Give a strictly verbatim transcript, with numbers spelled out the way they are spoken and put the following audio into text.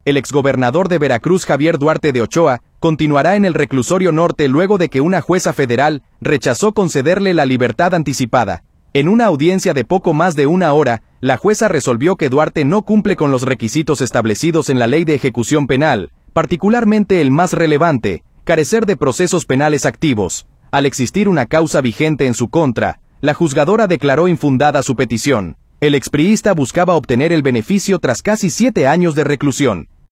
el exgobernador de Veracruz Javier Duarte de Ochoa continuará en el reclusorio norte luego de que una jueza federal rechazó concederle la libertad anticipada. En una audiencia de poco más de una hora, la jueza resolvió que Duarte no cumple con los requisitos establecidos en la Ley de Ejecución Penal, particularmente el más relevante, carecer de procesos penales activos. Al existir una causa vigente en su contra, la juzgadora declaró infundada su petición. El expriista buscaba obtener el beneficio tras casi siete años de reclusión.